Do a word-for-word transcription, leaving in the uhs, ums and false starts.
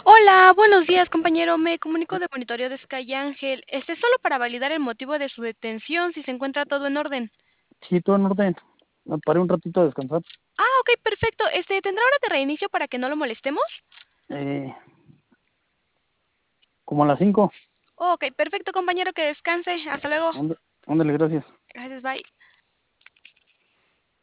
Hola, buenos días, compañero. Me comunico de monitoreo de Sky Ángel. Este solo para validar el motivo de su detención, si se encuentra todo en orden. Sí, todo en orden. Me paré un ratito a descansar. Ah, ok, perfecto. Este, ¿tendrá hora de reinicio para que no lo molestemos? Eh, como a las cinco. Ok, perfecto, compañero, que descanse. Hasta luego. Ándale, gracias. Gracias, bye.